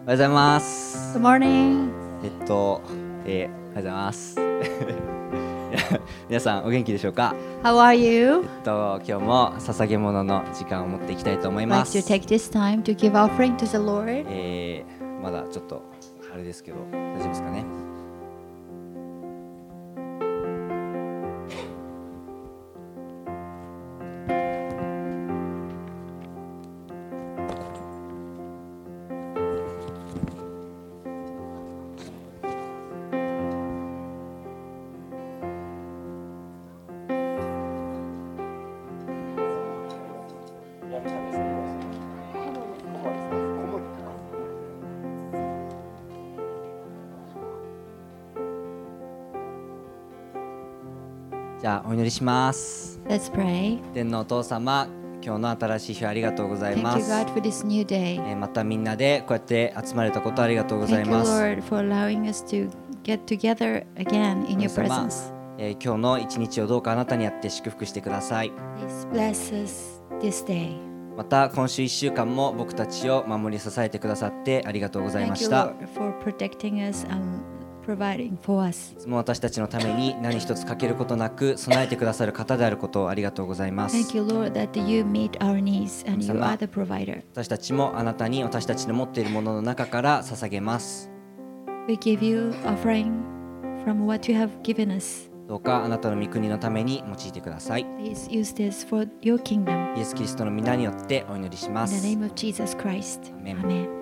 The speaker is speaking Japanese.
おはようございます。 Good morning. おはようございます。皆さんお元気でしょうか。 How are you? 今日も捧げ物の時間を持っていきたいと思い I'd ま like す。 to take this time to give offering to the Lord. まだちょっとあれですけど大丈夫ですかね。じゃあお祈りします。 Let's pray. 天のお父様、今日の新しい日ありがとうござい Thank ま you, す。 God, for this new day. またみんなでこうやって集まれたことありがとうござい Thank you, ます。 Lord, for allowing us to get together again in your 神様、 presence. 今日の一日をどうかあなたにあって祝福してください。 Please bless us this day. また今週1週間も僕たちを守り支えてくださってありがとうございま Thank you, した。 Lord, for protecting us and providing for us. いつも私たちのために何一つ欠けることなく備えてくださる方であることをありがとうございます。 Thank you, Lord, that you meet our needs and you 神様、 are the provider. 私たちもあなたに私たちの持っているものの中から捧げます。 We give you offering from what you have given us. どうかあなたの御国のために用いてください。 Please use this for your kingdom. イエス・キリストの皆によってお祈りしま In the す。 name of Jesus Christ. Amen. Amen.